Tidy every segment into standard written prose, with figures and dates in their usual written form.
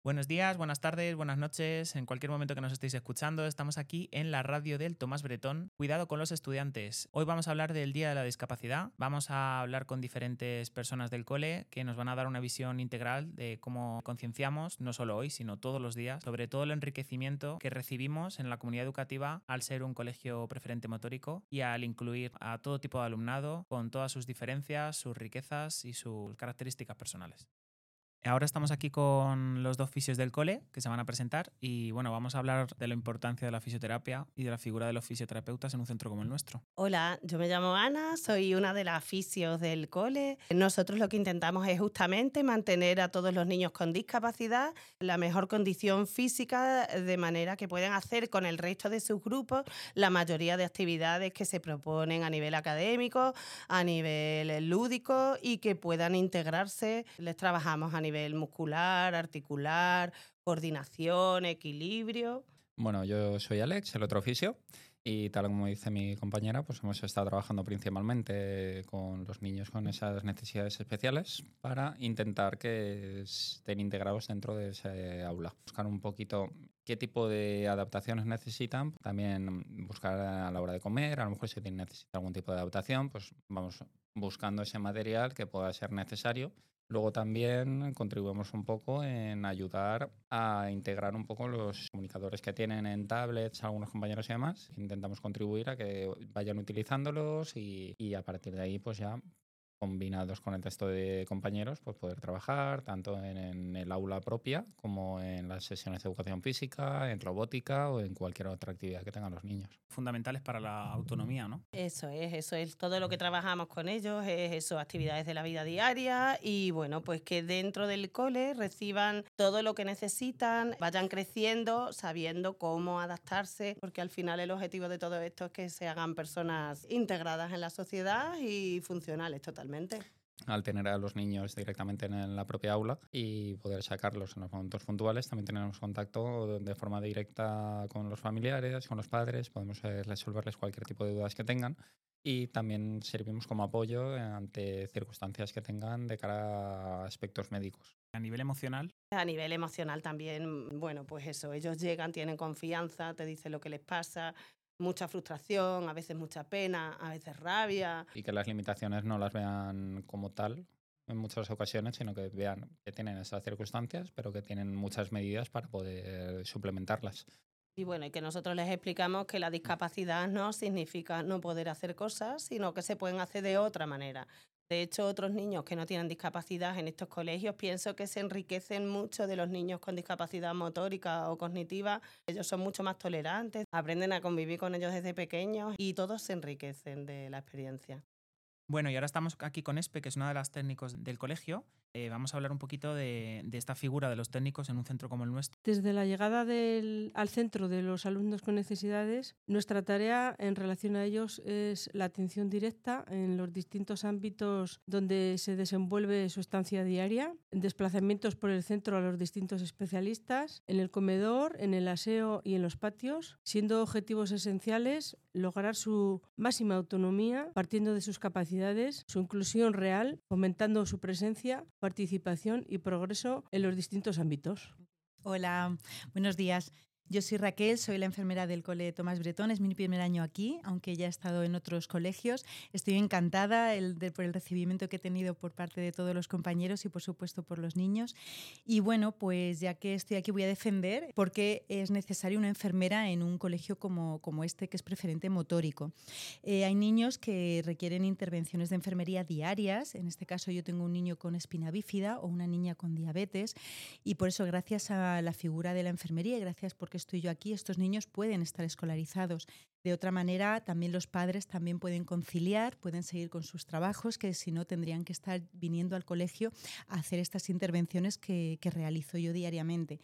Buenos días, buenas tardes, buenas noches. En cualquier momento que nos estéis escuchando, estamos aquí en la radio del Tomás Bretón. Cuidado con los estudiantes. Hoy vamos a hablar del Día de la Discapacidad. Vamos a hablar con diferentes personas del cole que nos van a dar una visión integral de cómo concienciamos, no solo hoy, sino todos los días, sobre todo el enriquecimiento que recibimos en la comunidad educativa al ser un colegio preferente motórico y al incluir a todo tipo de alumnado con todas sus diferencias, sus riquezas y sus características personales. Ahora estamos aquí con los dos fisios del cole que se van a presentar y bueno, vamos a hablar de la importancia de la fisioterapia y de la figura de los fisioterapeutas en un centro como el nuestro. Hola, yo me llamo Ana, soy una de las fisios del cole. Nosotros lo que intentamos es justamente mantener a todos los niños con discapacidad en la mejor condición física, de manera que puedan hacer con el resto de sus grupos la mayoría de actividades que se proponen a nivel académico, a nivel lúdico y que puedan integrarse. Les trabajamos a nivel muscular, articular, coordinación, equilibrio. Bueno, yo soy Alex, el otro fisio, y tal como dice mi compañera, pues hemos estado trabajando principalmente con los niños con esas necesidades especiales para intentar que estén integrados dentro de ese aula. Buscar un poquito qué tipo de adaptaciones necesitan, también buscar a la hora de comer, a lo mejor si necesita algún tipo de adaptación, pues vamos buscando ese material que pueda ser necesario. Luego también contribuimos un poco en ayudar a integrar un poco los comunicadores que tienen en tablets algunos compañeros y demás. Intentamos contribuir a que vayan utilizándolos y a partir de ahí pues ya combinados con el resto de compañeros, pues poder trabajar tanto en el aula propia como en las sesiones de educación física, en robótica o en cualquier otra actividad que tengan los niños. Fundamentales para la autonomía, ¿no? Eso es todo lo que trabajamos con ellos, es eso, actividades de la vida diaria y bueno, pues que dentro del cole reciban todo lo que necesitan, vayan creciendo sabiendo cómo adaptarse, porque al final el objetivo de todo esto es que se hagan personas integradas en la sociedad y funcionales totalmente. Al tener a los niños directamente en la propia aula y poder sacarlos en los momentos puntuales, también tenemos contacto de forma directa con los familiares, con los padres, podemos resolverles cualquier tipo de dudas que tengan y también servimos como apoyo ante circunstancias que tengan de cara a aspectos médicos. A nivel emocional, A nivel emocional también, bueno, pues eso, ellos llegan, tienen confianza, te dicen lo que les pasa, mucha frustración, a veces mucha pena, a veces rabia. Y que las limitaciones no las vean como tal en muchas ocasiones, sino que vean que tienen esas circunstancias, pero que tienen muchas medidas para poder suplementarlas. Y bueno, y que nosotros les explicamos que la discapacidad no significa no poder hacer cosas, sino que se pueden hacer de otra manera. De hecho, otros niños que no tienen discapacidad en estos colegios pienso que se enriquecen mucho de los niños con discapacidad motórica o cognitiva. Ellos son mucho más tolerantes, aprenden a convivir con ellos desde pequeños y todos se enriquecen de la experiencia. bueno, y ahora estamos aquí con Espe, que es una de las técnicos del colegio. Vamos a hablar un poquito de esta figura de los técnicos en un centro como el nuestro. Desde la llegada al centro de los alumnos con necesidades, nuestra tarea en relación a ellos es la atención directa en los distintos ámbitos donde se desenvuelve su estancia diaria, desplazamientos por el centro a los distintos especialistas, en el comedor, en el aseo y en los patios, siendo objetivos esenciales lograr su máxima autonomía partiendo de sus capacidades, su inclusión real, fomentando su presencia, participación y progreso en los distintos ámbitos. Hola, buenos días. Yo soy Raquel, soy la enfermera del cole Tomás Bretón, es mi primer año aquí, aunque ya he estado en otros colegios. Estoy encantada por el recibimiento que he tenido por parte de todos los compañeros y por supuesto por los niños. Y bueno, pues ya que estoy aquí voy a defender por qué es necesaria una enfermera en un colegio como este que es preferente motórico. Hay niños que requieren intervenciones de enfermería diarias, en este caso yo tengo un niño con espina bífida o una niña con diabetes y por eso gracias a la figura de la enfermería y gracias porque estoy yo aquí, estos niños pueden estar escolarizados. De otra manera, también los padres también pueden conciliar, pueden seguir con sus trabajos, que si no tendrían que estar viniendo al colegio a hacer estas intervenciones que realizo yo diariamente.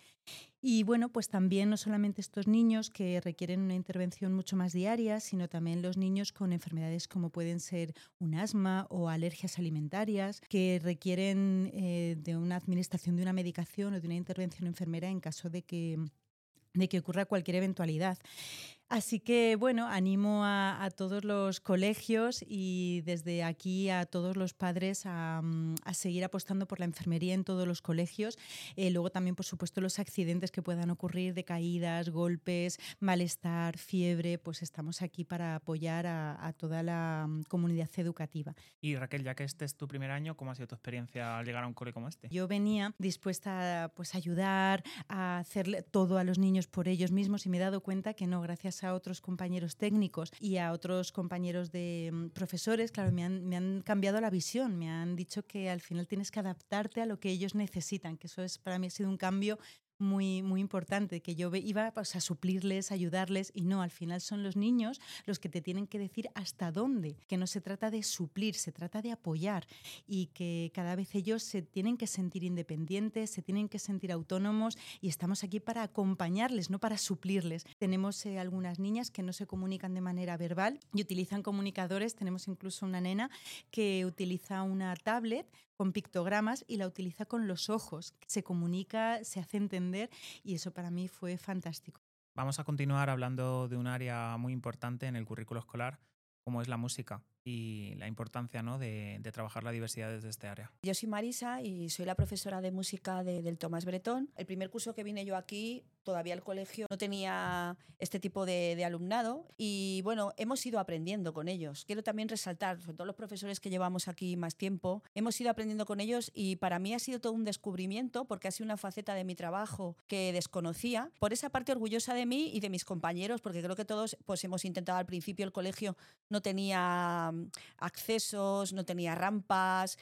Y bueno, pues también no solamente estos niños que requieren una intervención mucho más diaria, sino también los niños con enfermedades como pueden ser un asma o alergias alimentarias, que requieren de una administración de una medicación o de una intervención enfermera en caso de que ocurra cualquier eventualidad. Así que, bueno, animo a todos los colegios y desde aquí a todos los padres a seguir apostando por la enfermería en todos los colegios. Luego también, por supuesto, los accidentes que puedan ocurrir de caídas, golpes, malestar, fiebre, pues estamos aquí para apoyar a toda la comunidad educativa. Y Raquel, ya que este es tu primer año, ¿cómo ha sido tu experiencia al llegar a un cole como este? Yo venía dispuesta pues, a ayudar, a hacerle todo a los niños por ellos mismos y me he dado cuenta que no, gracias a otros compañeros técnicos y a otros compañeros de profesores, claro, me han cambiado la visión, me han dicho que al final tienes que adaptarte a lo que ellos necesitan, que eso es para mí ha sido un cambio muy, muy importante, que yo iba pues, a suplirles, ayudarles y no, al final son los niños los que te tienen que decir hasta dónde, que no se trata de suplir, se trata de apoyar y que cada vez ellos se tienen que sentir independientes, se tienen que sentir autónomos y estamos aquí para acompañarles, no para suplirles. Tenemos algunas niñas que no se comunican de manera verbal y utilizan comunicadores, tenemos incluso una nena que utiliza una tablet con pictogramas y la utiliza con los ojos, se comunica, se hace entender y eso para mí fue fantástico. Vamos a continuar hablando de un área muy importante en el currículo escolar, como es la música y la importancia, ¿no?, de trabajar la diversidad desde este área. Yo soy Marisa y soy la profesora de música del Tomás Bretón. El primer curso que vine yo aquí, todavía el colegio no tenía este tipo de alumnado y bueno, hemos ido aprendiendo con ellos. Quiero también resaltar, sobre todo los profesores que llevamos aquí más tiempo, hemos ido aprendiendo con ellos y para mí ha sido todo un descubrimiento porque ha sido una faceta de mi trabajo que desconocía. Por esa parte orgullosa de mí y de mis compañeros, porque creo que todos pues hemos intentado al principio, el colegio no tenía accesos, no tenía rampas,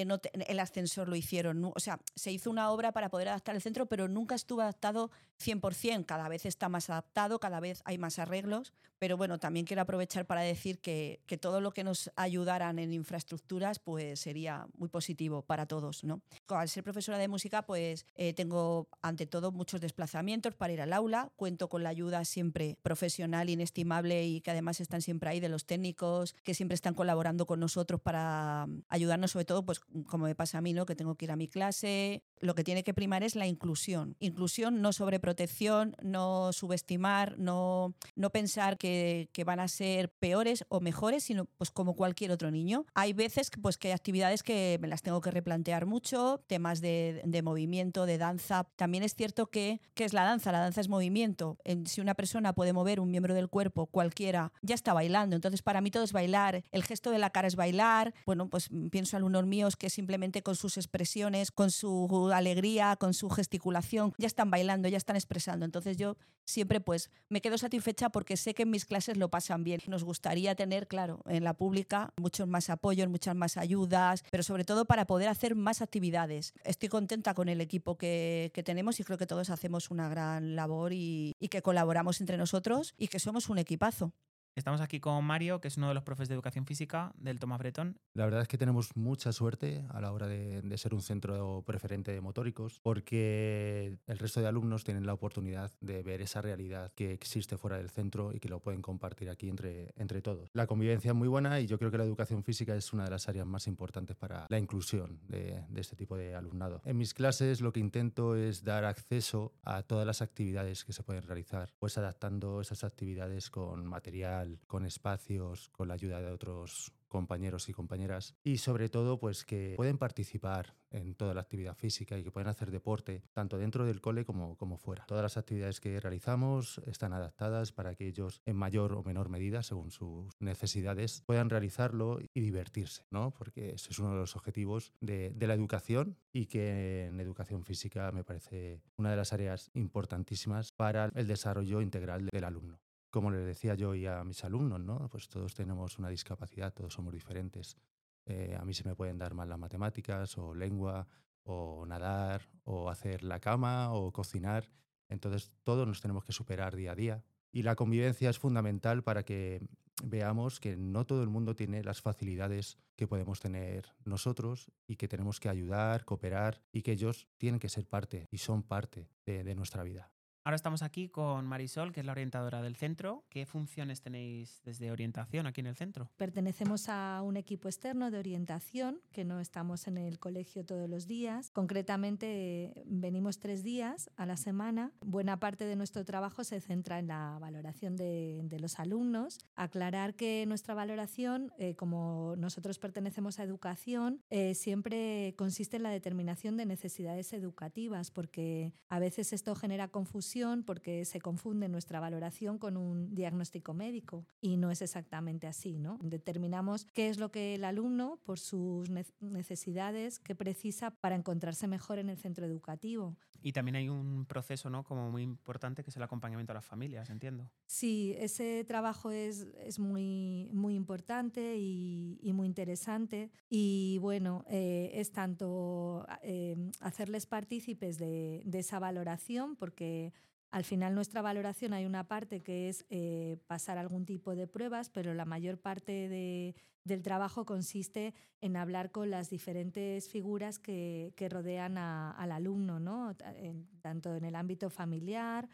el ascensor lo hicieron, o sea, se hizo una obra para poder adaptar el centro, pero nunca estuvo adaptado 100%, cada vez está más adaptado, cada vez hay más arreglos, pero bueno, también quiero aprovechar para decir que todo lo que nos ayudaran en infraestructuras pues sería muy positivo para todos, ¿no? Al ser profesora de música pues tengo ante todo muchos desplazamientos para ir al aula, cuento con la ayuda siempre profesional, inestimable y que además están siempre ahí de los técnicos que siempre están colaborando con nosotros para ayudarnos, sobre todo pues como me pasa a mí, ¿no?, que tengo que ir a mi clase. Lo que tiene que primar es la inclusión, no sobreprotección, no subestimar, no pensar que van a ser peores o mejores, sino pues como cualquier otro niño. Hay veces pues que hay actividades que me las tengo que replantear mucho, temas de movimiento, de danza. También es cierto que ¿qué es la danza? La danza es movimiento. Si una persona puede mover un miembro del cuerpo, cualquiera, ya está bailando. Entonces para mí todo es bailar, el gesto de la cara es bailar. Bueno, pues pienso en alumnos míos que simplemente con sus expresiones, con su alegría, con su gesticulación, ya están bailando, ya están expresando. Entonces yo siempre pues me quedo satisfecha porque sé que en mis clases lo pasan bien. Nos gustaría tener, claro, en la pública muchos más apoyos, muchas más ayudas, pero sobre todo para poder hacer más actividades. Estoy contenta con el equipo que tenemos y creo que todos hacemos una gran labor y que colaboramos entre nosotros y que somos un equipazo. Estamos aquí con Mario, que es uno de los profes de educación física del Tomás Bretón. La verdad es que tenemos mucha suerte a la hora de ser un centro preferente de motóricos, porque el resto de alumnos tienen la oportunidad de ver esa realidad que existe fuera del centro y que lo pueden compartir aquí entre todos. La convivencia es muy buena y yo creo que la educación física es una de las áreas más importantes para la inclusión de este tipo de alumnado. En mis clases lo que intento es dar acceso a todas las actividades que se pueden realizar, pues adaptando esas actividades con material, con espacios, con la ayuda de otros compañeros y compañeras y sobre todo pues que pueden participar en toda la actividad física y que pueden hacer deporte tanto dentro del cole como fuera. Todas las actividades que realizamos están adaptadas para que ellos en mayor o menor medida, según sus necesidades, puedan realizarlo y divertirse, ¿no? Porque ese es uno de los objetivos de la educación y que en educación física me parece una de las áreas importantísimas para el desarrollo integral del alumno. Como les decía yo y a mis alumnos, ¿no? Pues todos tenemos una discapacidad, todos somos diferentes. A mí se me pueden dar mal las matemáticas o lengua o nadar o hacer la cama o cocinar. Entonces todos nos tenemos que superar día a día. Y la convivencia es fundamental para que veamos que no todo el mundo tiene las facilidades que podemos tener nosotros y que tenemos que ayudar, cooperar y que ellos tienen que ser parte y son parte de nuestra vida. Ahora estamos aquí con Marisol, que es la orientadora del centro. ¿Qué funciones tenéis desde orientación aquí en el centro? Pertenecemos a un equipo externo de orientación, que no estamos en el colegio todos los días. Concretamente, venimos 3 días a la semana. Buena parte de nuestro trabajo se centra en la valoración de los alumnos. Aclarar que nuestra valoración, como nosotros pertenecemos a educación, siempre consiste en la determinación de necesidades educativas, porque a veces esto genera confusión porque se confunde nuestra valoración con un diagnóstico médico y no es exactamente así, ¿no? Determinamos qué es lo que el alumno, por sus necesidades, que precisa para encontrarse mejor en el centro educativo. Y también hay un proceso, ¿no?, como muy importante, que es el acompañamiento a las familias, entiendo. Sí, ese trabajo es muy, muy importante y muy interesante. Y bueno, es tanto hacerles partícipes de esa valoración, porque al final nuestra valoración hay una parte que es pasar algún tipo de pruebas, pero la mayor parte del trabajo consiste en hablar con las diferentes figuras que rodean al alumno, ¿no? Tanto en el ámbito familiar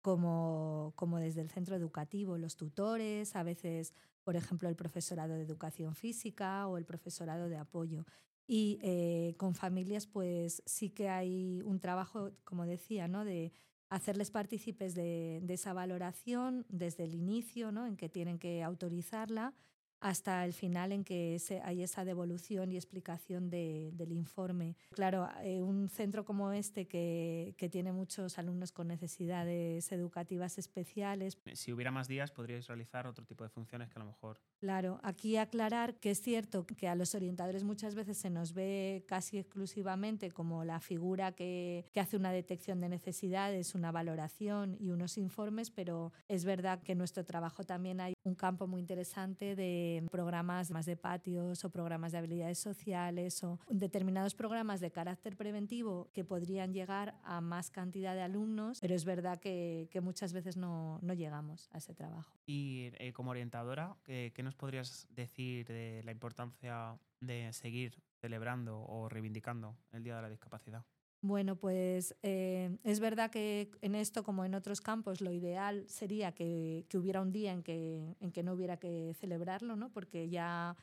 como desde el centro educativo, los tutores, a veces, por ejemplo, el profesorado de educación física o el profesorado de apoyo. Y con familias, pues sí que hay un trabajo, como decía, ¿no?, de hacerles partícipes de esa valoración desde el inicio, ¿no?, en que tienen que autorizarla, hasta el final en que hay esa devolución y explicación del informe. Claro, un centro como este que tiene muchos alumnos con necesidades educativas especiales. Si hubiera más días, podríais realizar otro tipo de funciones que a lo mejor... Claro, aquí aclarar que es cierto que a los orientadores muchas veces se nos ve casi exclusivamente como la figura que hace una detección de necesidades, una valoración y unos informes, pero es verdad que en nuestro trabajo también hay un campo muy interesante de programas más de patios o programas de habilidades sociales o determinados programas de carácter preventivo que podrían llegar a más cantidad de alumnos, pero es verdad que muchas veces no llegamos a ese trabajo. Y como orientadora, ¿qué nos podrías decir de la importancia de seguir celebrando o reivindicando el Día de la Discapacidad? Bueno, pues es verdad que en esto, como en otros campos, lo ideal sería que hubiera un día en que no hubiera que celebrarlo, ¿no?, porque ya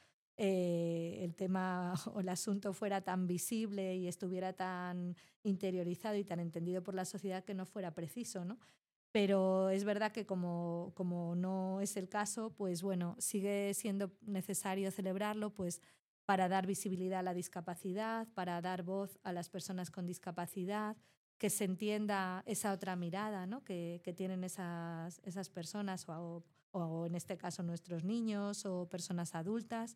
el tema o el asunto fuera tan visible y estuviera tan interiorizado y tan entendido por la sociedad que no fuera preciso, ¿no? Pero es verdad que como no es el caso, pues bueno, sigue siendo necesario celebrarlo, pues para dar visibilidad a la discapacidad, para dar voz a las personas con discapacidad, que se entienda esa otra mirada, ¿no?, que tienen esas personas o en este caso nuestros niños o personas adultas,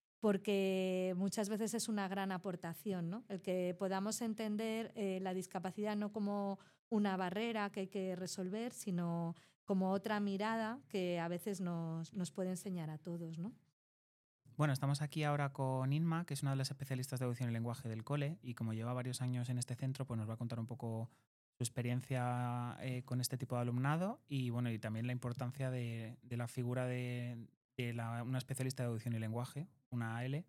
porque muchas veces es una gran aportación, ¿no?, el que podamos entender la discapacidad no como una barrera que hay que resolver, sino como otra mirada que a veces nos puede enseñar a todos, ¿no? Bueno, estamos aquí ahora con Inma, que es una de las especialistas de audición y lenguaje del cole, y como lleva varios años en este centro, pues nos va a contar un poco su experiencia con este tipo de alumnado y bueno, y también la importancia de la figura de una especialista de audición y lenguaje, una AL,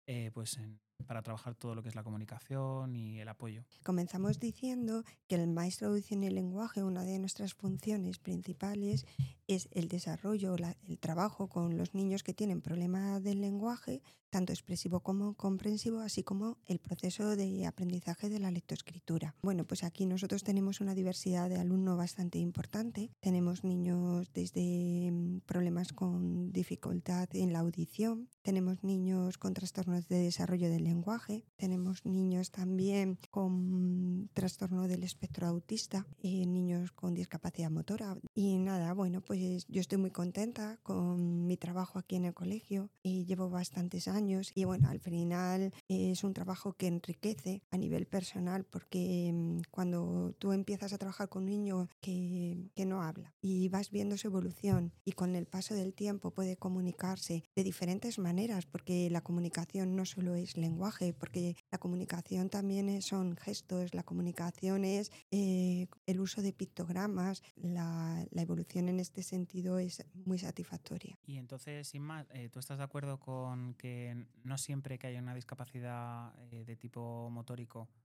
para trabajar todo lo que es la comunicación y el apoyo. Comenzamos diciendo que el maestro de audición y lenguaje, una de nuestras funciones principales es el desarrollo, el trabajo con los niños que tienen problemas del lenguaje, tanto expresivo como comprensivo, así como el proceso de aprendizaje de la lectoescritura. Bueno, pues aquí nosotros tenemos una diversidad de alumnos bastante importante. Tenemos niños desde problemas con dificultad en la audición, tenemos niños con trastornos de desarrollo del lenguaje, tenemos niños también con trastorno del espectro autista, niños con discapacidad motora. Y nada, bueno, pues yo estoy muy contenta con mi trabajo aquí en el colegio y llevo bastantes años y bueno, al final es un trabajo que enriquece a nivel personal porque cuando tú empiezas a trabajar con un niño que no habla y vas viendo su evolución y con el paso del tiempo puede comunicarse de diferentes maneras, porque la comunicación no solo es lenguaje, porque la comunicación también son gestos, la comunicación es el uso de pictogramas, la evolución en este sentido es muy satisfactoria. Y entonces, Inma, ¿tú estás de acuerdo con que no siempre que haya una discapacidad de tipo motórico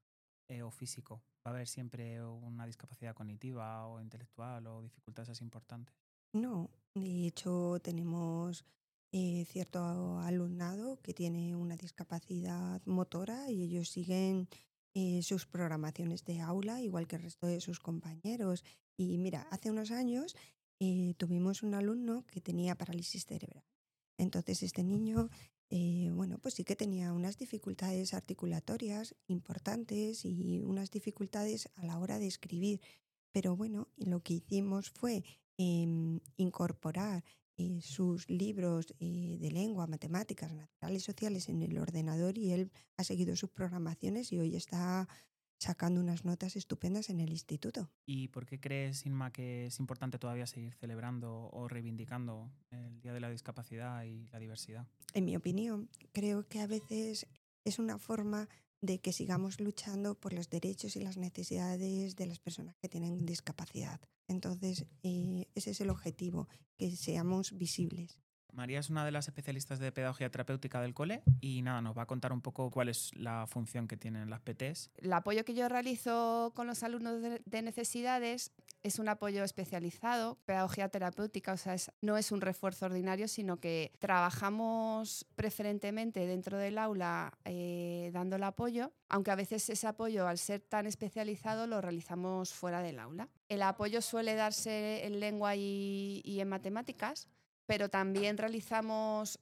o físico? ¿Va a haber siempre una discapacidad cognitiva o intelectual o dificultades así importantes? No, de hecho tenemos cierto alumnado que tiene una discapacidad motora y ellos siguen sus programaciones de aula igual que el resto de sus compañeros. Y mira, hace unos años tuvimos un alumno que tenía parálisis cerebral. Entonces este niño, bueno, pues sí que tenía unas dificultades articulatorias importantes y unas dificultades a la hora de escribir. Pero bueno, lo que hicimos fue incorporar sus libros de lengua, matemáticas, naturales, sociales en el ordenador y él ha seguido sus programaciones y hoy está sacando unas notas estupendas en el instituto. ¿Y por qué crees, Inma, que es importante todavía seguir celebrando o reivindicando el Día de la Discapacidad y la diversidad? En mi opinión, creo que a veces es una forma de que sigamos luchando por los derechos y las necesidades de las personas que tienen discapacidad. Entonces, ese es el objetivo, que seamos visibles. María es una de las especialistas de pedagogía terapéutica del cole y nada, nos va a contar un poco cuál es la función que tienen las PTs. El apoyo que yo realizo con los alumnos de necesidades es un apoyo especializado, pedagogía terapéutica, o sea, no es un refuerzo ordinario, sino que trabajamos preferentemente dentro del aula dando el apoyo, aunque a veces ese apoyo, al ser tan especializado, lo realizamos fuera del aula. El apoyo suele darse en lengua y en matemáticas, pero también realizamos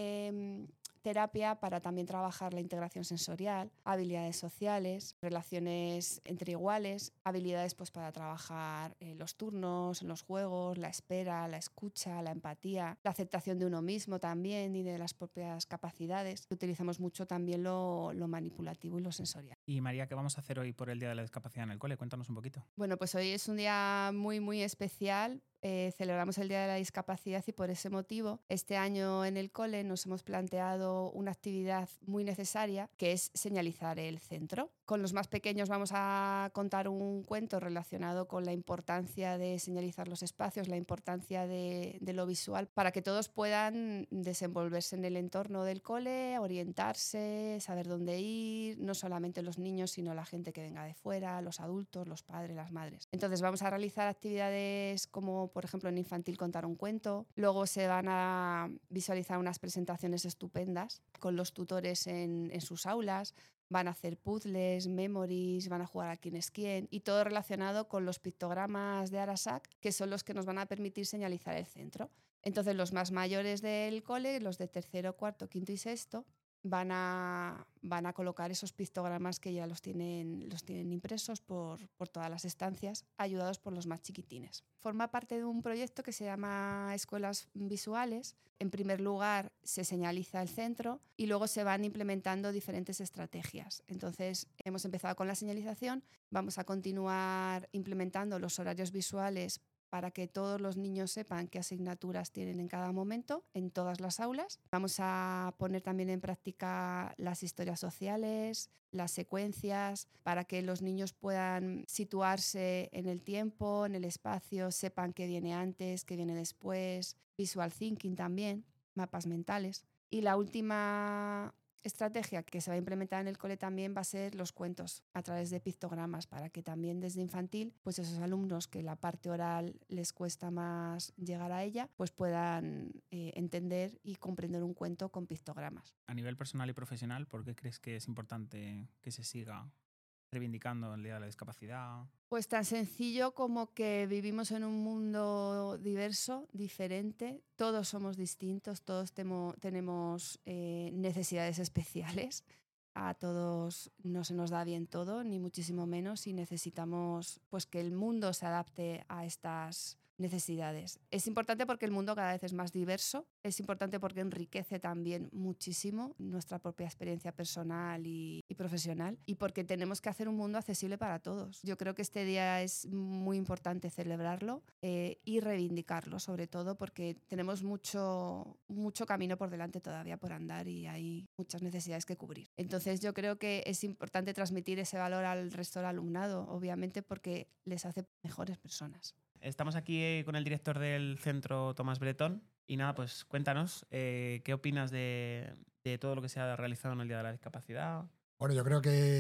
terapia para también trabajar la integración sensorial, habilidades sociales, relaciones entre iguales, habilidades pues, para trabajar los turnos, los juegos, la espera, la escucha, la empatía, la aceptación de uno mismo también y de las propias capacidades. Utilizamos mucho también lo manipulativo y lo sensorial. Y María, ¿qué vamos a hacer hoy por el Día de la Discapacidad en el cole? Cuéntanos un poquito. Bueno, pues hoy es un día muy, muy especial. Celebramos el Día de la Discapacidad y por ese motivo este año en el cole nos hemos planteado una actividad muy necesaria que es señalizar el centro. Con los más pequeños vamos a contar un cuento relacionado con la importancia de señalizar los espacios, la importancia de lo visual para que todos puedan desenvolverse en el entorno del cole, orientarse, saber dónde ir, no solamente los niños sino la gente que venga de fuera, los adultos, los padres, las madres. Entonces vamos a realizar actividades como por ejemplo en infantil contar un cuento, luego se van a visualizar unas presentaciones estupendas con los tutores en sus aulas, van a hacer puzzles, memories, van a jugar a quién es quién y todo relacionado con los pictogramas de Arasac, que son los que nos van a permitir señalizar el centro. Entonces los más mayores del cole, los de tercero, cuarto, quinto y sexto, van a colocar esos pictogramas que ya los tienen impresos por todas las estancias, ayudados por los más chiquitines. Forma parte de un proyecto que se llama Escuelas Visuales. En primer lugar, se señaliza el centro y luego se van implementando diferentes estrategias. Entonces, hemos empezado con la señalización, vamos a continuar implementando los horarios visuales para que todos los niños sepan qué asignaturas tienen en cada momento, en todas las aulas. Vamos a poner también en práctica las historias sociales, las secuencias, para que los niños puedan situarse en el tiempo, en el espacio, sepan qué viene antes, qué viene después. Visual thinking también, mapas mentales. Y la última estrategia que se va a implementar en el cole también va a ser los cuentos a través de pictogramas para que también desde infantil pues esos alumnos que la parte oral les cuesta más llegar a ella pues puedan entender y comprender un cuento con pictogramas. A nivel personal y profesional, ¿por qué crees que es importante que se siga reivindicando el Día de la Discapacidad? Pues tan sencillo como que vivimos en un mundo diverso, diferente, todos somos distintos, todos tenemos necesidades especiales, a todos no se nos da bien todo, ni muchísimo menos, y necesitamos pues, que el mundo se adapte a estas necesidades. Es importante porque el mundo cada vez es más diverso, es importante porque enriquece también muchísimo nuestra propia experiencia personal y profesional y porque tenemos que hacer un mundo accesible para todos. Yo creo que este día es muy importante celebrarlo y reivindicarlo, sobre todo porque tenemos mucho camino por delante todavía por andar y hay muchas necesidades que cubrir. Entonces yo creo que es importante transmitir ese valor al resto del alumnado, obviamente porque les hace mejores personas. Estamos aquí con el director del Centro Tomás Bretón y nada, pues cuéntanos qué opinas de todo lo que se ha realizado en el Día de la Discapacidad. Bueno, yo creo que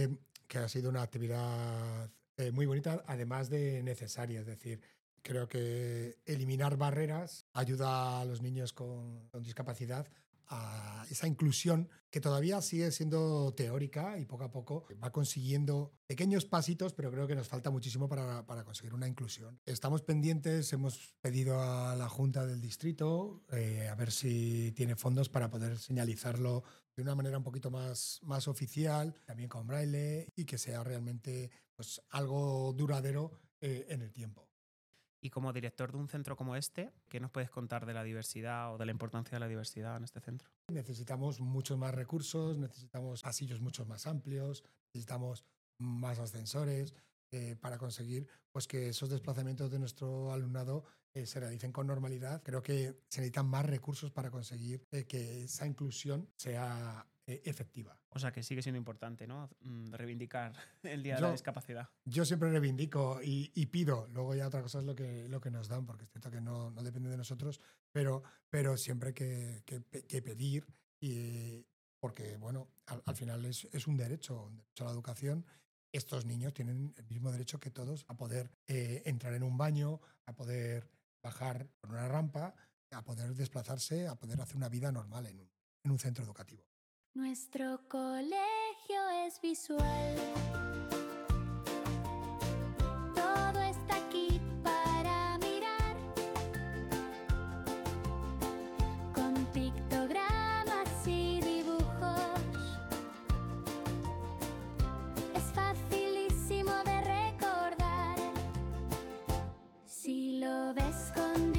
que ha sido una actividad muy bonita, además de necesaria. Es decir, creo que eliminar barreras ayuda a los niños con discapacidad a esa inclusión que todavía sigue siendo teórica y poco a poco va consiguiendo pequeños pasitos, pero creo que nos falta muchísimo para conseguir una inclusión. Estamos pendientes, hemos pedido a la Junta del Distrito a ver si tiene fondos para poder señalizarlo de una manera un poquito más oficial, también con braille, y que sea realmente pues, algo duradero en el tiempo. Y como director de un centro como este, ¿qué nos puedes contar de la diversidad o de la importancia de la diversidad en este centro? Necesitamos muchos más recursos, necesitamos pasillos mucho más amplios, necesitamos más ascensores para conseguir pues, que esos desplazamientos de nuestro alumnado se realicen con normalidad. Creo que se necesitan más recursos para conseguir que esa inclusión sea efectiva. O sea que sigue siendo importante, ¿no? Reivindicar el Día de la Discapacidad. Yo siempre reivindico y pido, luego ya otra cosa es lo que nos dan, porque es cierto que no depende de nosotros, pero siempre hay que pedir, porque bueno, al final es un derecho a la educación. Estos niños tienen el mismo derecho que todos a poder entrar en un baño, a poder bajar por una rampa, a poder desplazarse, a poder hacer una vida normal en un centro educativo. Nuestro colegio es visual. Todo está aquí para mirar. Con pictogramas y dibujos. Es facilísimo de recordar. Si lo ves con